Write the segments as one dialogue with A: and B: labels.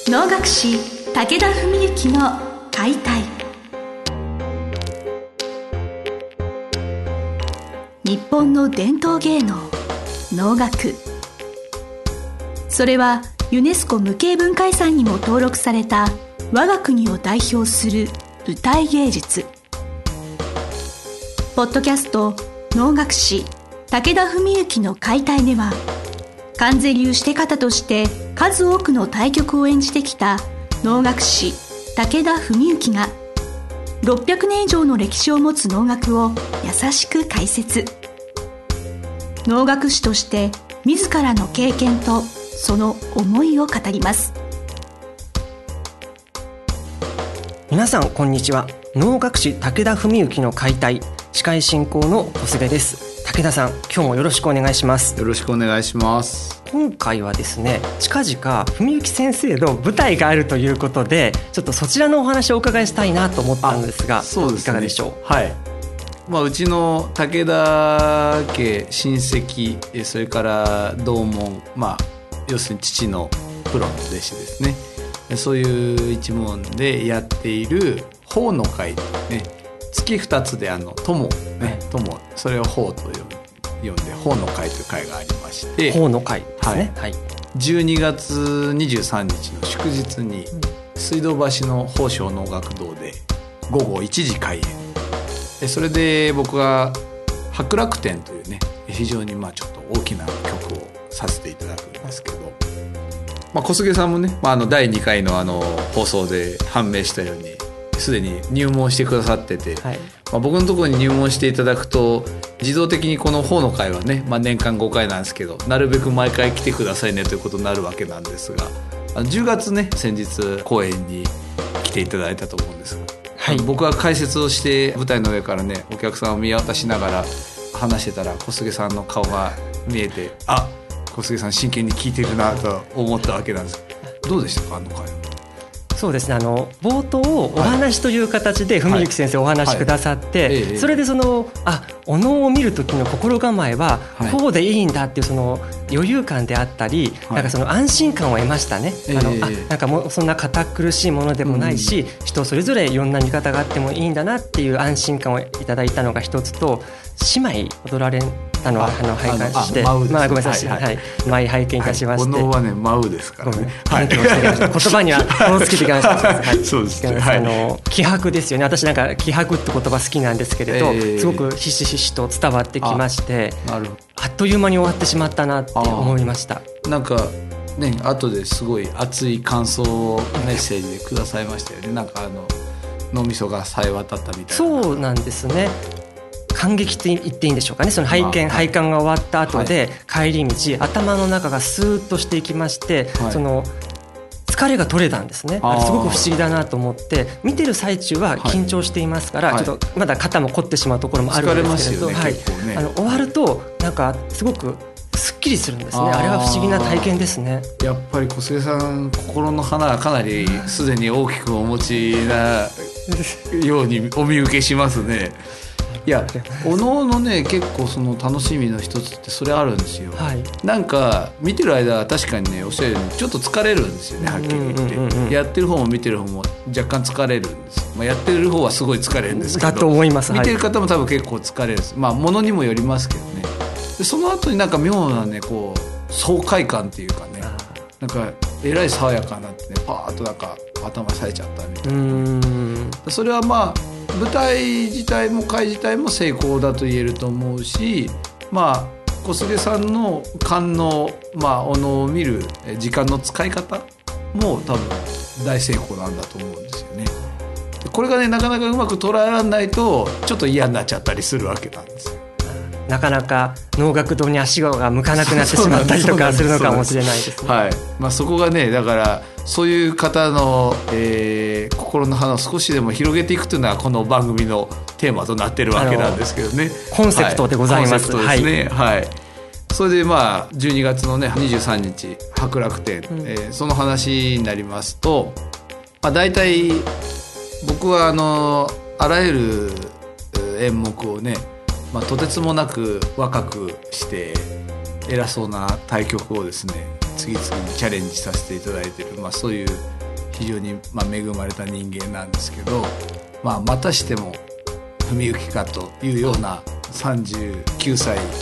A: 能楽師武田文幸の解体。日本の伝統芸能能楽、それはユネスコ無形文化遺産にも登録された我が国を代表する舞台芸術。ポッドキャスト能楽師武田文幸の解体では、観世流して方として数多くの大曲を演じてきた能楽師武田文幸が600年以上の歴史を持つ能楽を優しく解説。能楽師として自らの経験とその思いを語ります。
B: 皆さんこんにちは。能楽師武田文幸の解体、司会進行の小菅です。武田さん、今日もよろしくお願いします。
C: よろしくお願いします。
B: 今回はですね、近々文幸先生の舞台があるということで、ちょっとそちらのお話をお伺いしたいなと思ったんですが、
C: そうですね、
B: いかがでしょう。
C: はい、うちの武田家親戚、それから同門、要するに父のプロの弟子ですね、そういう一門でやっている法の会、月2つで友、それを法と呼んで法の会という会がありまして、
B: 法の会ですね、はい、
C: 12月23日の祝日に水道橋の法省能楽堂で午後1時開演。それで僕が博楽天というね、非常にちょっと大きな曲をさせていただくんですけど、小菅さんもね、第2回の放送で判明したようにすでに入門してくださってて、はい、僕のところに入門していただくと自動的にこの法の会はね、年間5回なんですけど、なるべく毎回来てくださいねということになるわけなんですが、10月ね、先日公演に来ていただいたと思うんですが、はい、僕は解説をして舞台の上からね、お客さんを見渡しながら話してたら、小菅さんの顔が見えて、小菅さん真剣に聞いてるなと思ったわけなんです。どうでしたか、会は。
B: そうですね、冒頭お話という形で文幸先生お話しくださって、それでお能を見る時の心構えはこうでいいんだっていうその余裕感であったり、なんかその安心感を得ましたね。なんかもうそんな堅苦しいものでもないし、人それぞれいろんな見方があってもいいんだなっていう安心感をいただいたのが一つと、姉妹踊られたのを拝見して、ごめんなさい、前拝見いたしまして、
C: お能はね、舞うですからね、
B: 言葉には気をつけてきました
C: そうですね、
B: 気迫ですよね。私なんか気迫って言葉好きなんですけれど、すごくひしひしと伝わってきまして、あっという間に終わってしまったなって思いました。
C: なんかね、後ですごい熱い感想をメッセージでくださいましたよね。なんか脳みそがさえ渡ったみたいな。
B: そうなんですね。感激って言っていいんでしょうかね。その拝観が終わった後で、帰り道、頭の中がスーッとしていきまして、その疲れが取れたんですね。すごく不思議だなと思って、見てる最中は緊張していますから、ちょっとまだ肩も凝ってしまうところもあるんですけれど、終わるとなんかすごくすっきりするんですね。あれは不思議な体験ですね。
C: やっぱり小菅さん、心の花はかなりすでに大きくお持ちなようにお見受けしますね。いや、おのおのね、結構その楽しみの一つってそれあるんですよ、なんか見てる間は確かにね、おっしゃるようにちょっと疲れるんですよね、はっきり言って、やってる方も見てる方も若干疲れるんですよ、やってる方はすごい疲れるんですけど、
B: だと思います。
C: 見てる方も多分結構疲れるんです、ものにもよりますけどね。でその後になんか妙なね、こう爽快感っていうかね、なんかえらい爽やかになってね、パーッとなんか頭さえちゃったみたいな。それは舞台自体も会自体も成功だと言えると思うし、小菅さんの勘の、お能を見る時間の使い方も多分大成功なんだと思うんですよね。これがね、なかなかうまく捉えられないとちょっと嫌になっちゃったりするわけなんですよ。
B: なかなか能楽堂に足が向かなくなってしまったりとかするのかもしれないですね。
C: そこがね、だからそういう方の、心の花を少しでも広げていくというのはこの番組のテーマとなっているわけなんですけどね。
B: コンセプトでございます。
C: コンセプトですね。それで12月のね23日博楽天、その話になりますと、大体僕はあらゆる演目をね、とてつもなく若くして偉そうな大曲をですね、次々にチャレンジさせていただいている、そういう非常に恵まれた人間なんですけど、またしても文幸かというような39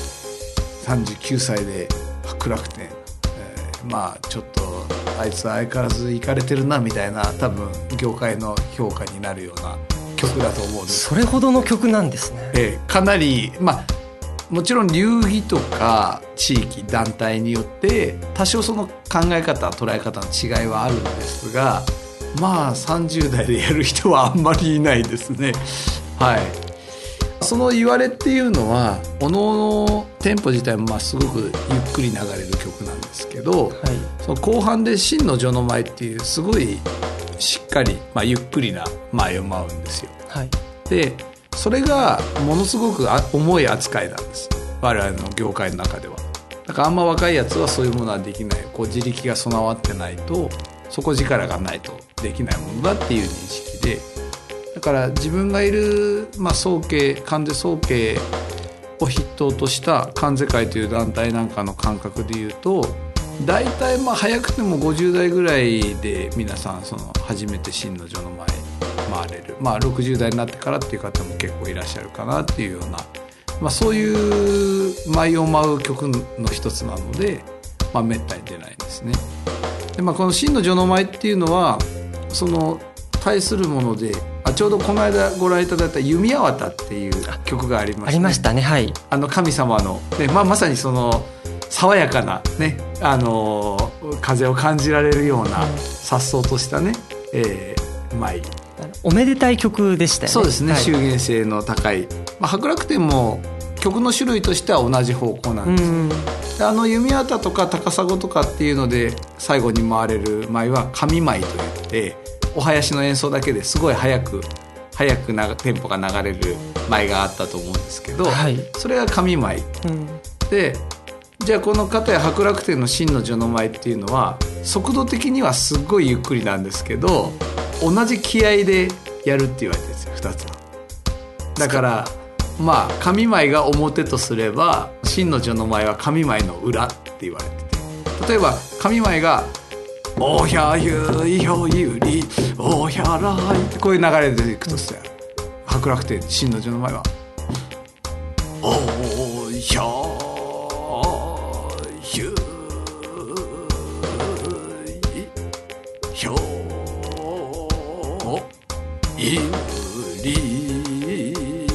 C: 歳で白楽天、ちょっとあいつは相変わらずイカれてるなみたいな、多分業界の評価になるような曲だと思うんです。
B: それほどの曲なんですね。
C: かなりもちろん流儀とか地域団体によって多少その考え方捉え方の違いはあるんですが、30代でやる人はあんまりいないですね。はい。その言われっていうのはおののテンポ自体もすごくゆっくり流れる曲なんですけど、その後半で真の序の舞っていうすごいしっかり、ゆっくりな舞を舞うんですよ。でそれがものすごく重い扱いなんです、我々の業界の中では。だからあんま若いやつはそういうものはできない、自力が備わってないと、底力がないとできないものだっていう認識で、だから自分がいる、関税総計を筆頭とした関税会という団体なんかの感覚でいうと、大体早くても50代ぐらいで皆さん初めて真の序の前回れる、60代になってからっていう方も結構いらっしゃるかなっていうような、そういう舞を舞う曲の一つなので、めったに出ないんですね。で、この真の序の舞っていうのはその対するもので、ちょうどこの間ご覧いただいた弓矢渡っていう曲がありましたね。
B: ありましたね。はい。
C: 神様の、まさにその爽やかなね、風を感じられるような颯爽としたね、舞。
B: おめでたい曲でしたよね。
C: そうですね、修験性の高い、白楽天も曲の種類としては同じ方向なんです。で弓矢とか高砂とかっていうので最後に回れる舞は神舞といって、お囃子の演奏だけですごい早くテンポが流れる舞があったと思うんですけど、それが神舞、で、じゃあこの片や白楽天の真の序の舞っていうのは速度的にはすっごいゆっくりなんですけど、同じ気合でやるって言われてるんですよ、2つは。だから神舞が表とすれば、真の序の舞は神舞の裏って言われてて、例えば神舞がおひゃゆいひょゆりおひゃらいってこういう流れでいくとして、白楽天真の序の舞はおひゃゆいひょゆり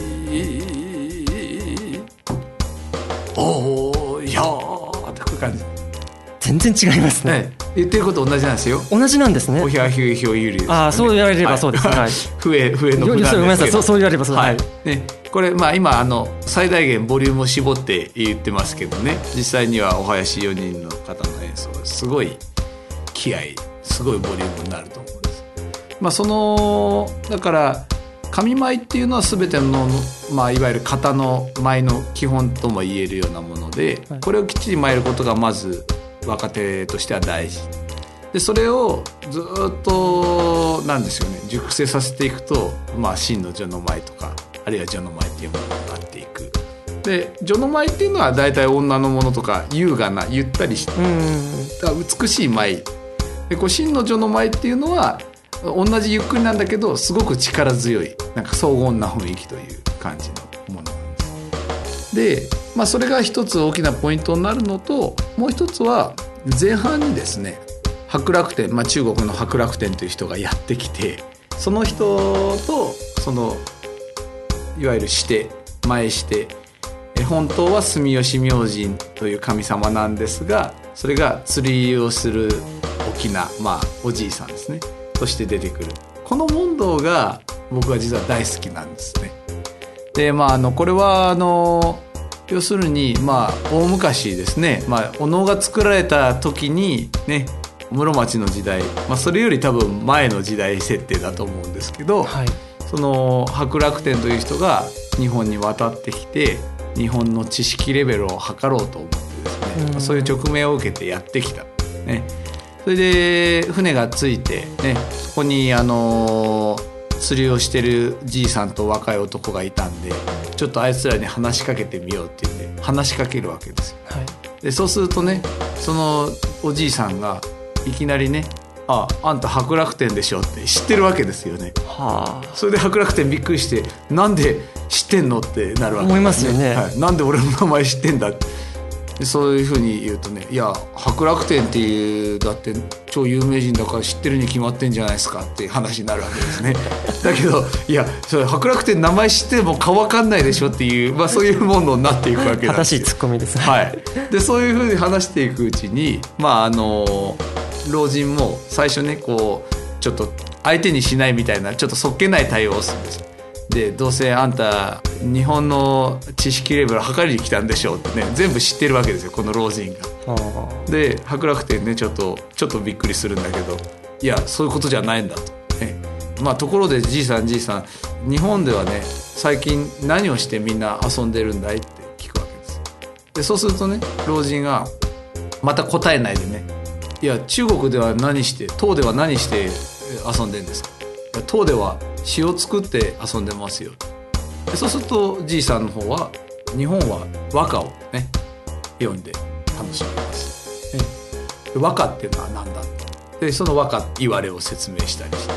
C: おやーってこういう感じ。
B: 全然違いますね。
C: 言ってること同じなんですよ。
B: 同じなんですね。
C: おひゃひゅうひょうゆりです、ね。
B: そう言われればそうです。はい。
C: 笛の札なんですけど。
B: ごめんなさい。そう言われればそう。
C: はい。ね、これ今最大限ボリュームを絞って言ってますけどね。実際にはお囃子4人の方の演奏すごい気合、すごいボリュームになると思うんです。だから神舞っていうのは全ての、いわゆる型の舞の基本とも言えるようなもので、これをきっちり舞えることがまず若手としては大事で、それをずっとなんですよね、熟成させていくと、真の序の舞とか、あるいは序の舞っていうものになっていく。で序の舞っていうのは大体女のものとか優雅なゆったりした美しい舞で、真の序の舞っていうのは同じゆっくりなんだけどすごく力強い、なんか荘厳な雰囲気という感じのものなんです。で、それが一つ大きなポイントになるのと、もう一つは前半にですね、白楽天、中国の白楽天という人がやってきて、その人といわゆる前して本当は住吉明神という神様なんですが、それが釣りをする沖縄、おじいさんですねとして出てくる、この問答が僕は実は大好きなんですね。でこれは要するに大昔ですね、お能が作られた時にね、室町の時代、それより多分前の時代設定だと思うんですけど、その白楽天という人が日本に渡ってきて、日本の知識レベルを測ろうと思ってですね、そういう直命を受けてやってきた、ね、それで船が着いて、ね、そこに釣りをしてるじいさんと若い男がいたんで、ちょっとあいつらに話しかけてみようって言って話しかけるわけですよ。でそうするとね、そのおじいさんがいきなりね、 あんた博楽天でしょって知ってるわけですよね。はあ、それで博楽天びっくりして、なんで知ってんのってなるわけですね。
B: 思いますよね。
C: はい、なんで俺の名前知ってんだって。でそういうふうに言うとね、いや博楽天っていうだって超有名人だから知ってるに決まってんじゃないですかっていう話になるわけですね。だけどいやそれ博楽天名前知っても顔わかんないでしょっていう、そういうものになっていくわけなんですよ。
B: 正しいツッコミですね。
C: はい、でそういうふうに話していくうちに、老人も最初ねこうちょっと相手にしないみたいなちょっとそっけない対応をするんです。でどうせあんた日本の知識レベル測りに来たんでしょうってね、全部知ってるわけですよこの老人が。で博楽天ねちょっとびっくりするんだけど、いやそういうことじゃないんだと、ね。ところでじいさん日本ではね最近何をしてみんな遊んでるんだいって聞くわけです。でそうするとね老人がまた答えないでね、いや中国では唐では何して遊んでるんですか。いや唐では詩を作って遊んでますよ。でそうするとじいさんの方は日本は和歌をね読んで楽しみます。和歌っていうのは何だでその和歌言われを説明したりして、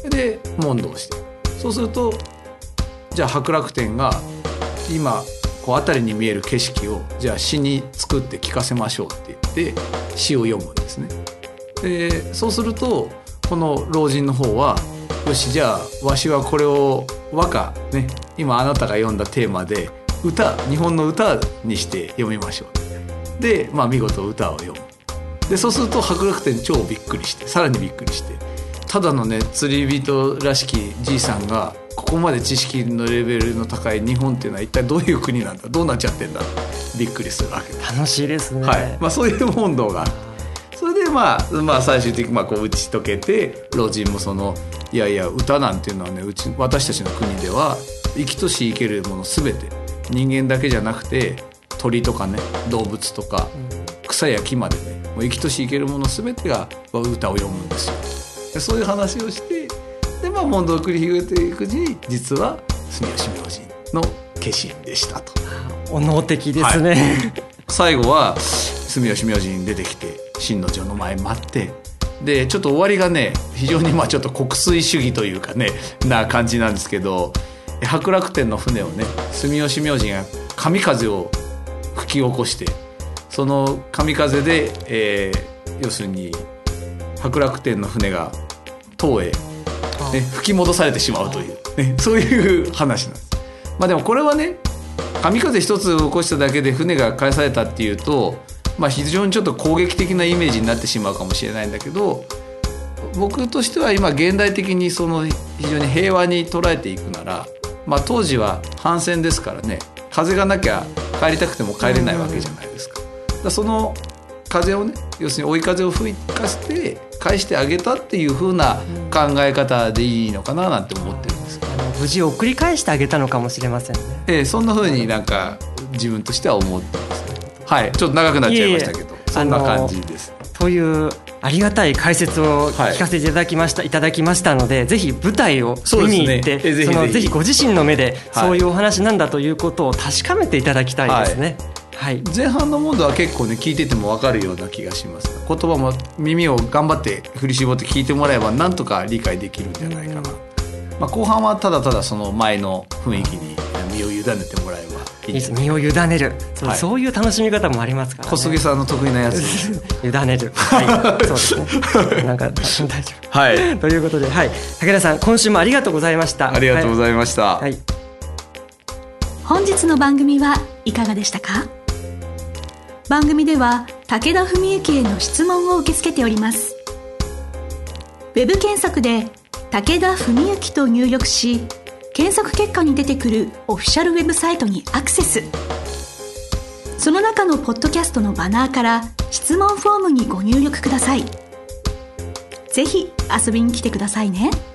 C: で問答して、そうするとじゃあ博楽天が今こう辺りに見える景色をじゃあ詩に作って聞かせましょうって言って詩を読むんですね。でそうするとこの老人の方はよしじゃあわしはこれを和歌ね今あなたが読んだテーマで日本の歌にして読みましょう。で見事歌を読む。でそうすると博楽天超びっくりしてさらにびっくりして、ただのね釣り人らしきじいさんがここまで知識のレベルの高い日本っていうのは一体どういう国なんだ、どうなっちゃってんだってびっくりするわけです。
B: 楽しいですね。
C: はい、そういう問答があって、それで最終的にこう打ち解けて、老人もいやいや歌なんていうのはね私たちの国では生きとし生けるもの全て人間だけじゃなくて鳥とかね動物とか草や木までねもう生きとし生けるもの全てが歌を読むんですよ。でそういう話をしてで問答を繰り広げていくうちに実は住吉明神の化身でしたと。
B: お能的ですね、はい、
C: 最後は住吉明神に出てきて真の女の前待って、でちょっと終わりがね非常にちょっと国粋主義というかねな感じなんですけど、博楽天の船をね住吉明神が神風を吹き起こして、その神風で、要するに博楽天の船が唐へ、吹き戻されてしまうという、ね、そういう話なんです。でもこれはね神風一つ起こしただけで船が返されたっていうと、非常にちょっと攻撃的なイメージになってしまうかもしれないんだけど、僕としては今現代的に非常に平和に捉えていくなら、当時は帆船ですからね風がなきゃ帰りたくても帰れないわけじゃないですか。その風をね要するに追い風を吹かせて返してあげたっていう風な考え方でいいのかななんて思ってるんです。
B: 無事送り返してあげたのかもしれませんね。
C: そんな風に自分としては思ってますね。はい、ちょっと長くなっちゃいましたけど、そんな感じです。
B: というありがたい解説を聞かせていただきましたので、ぜひ舞台を見に行って、ぜひご自身の目でそういうお話なんだということを確かめていただきたいですね。
C: 前半のモードは結構ね聞いてても分かるような気がします。言葉も耳を頑張って振り絞って聞いてもらえばなんとか理解できるんじゃないかな。後半はただただその前の雰囲気に身を委ねてもらえばいいです。
B: 身を委ねる、そういう楽しみ方もありますからね。
C: 小杉さんの得意なやつです
B: 委ねる、そうですね大丈夫、ということで、武田さん今週もありがとうございました。
C: ありがとうございました、
A: 本日の番組はいかがでしたか？番組では武田文幸への質問を受け付けております。ウェブ検索で武田文幸と入力し、検索結果に出てくるオフィシャルウェブサイトにアクセス。その中のポッドキャストのバナーから質問フォームにご入力ください。ぜひ遊びに来てくださいね。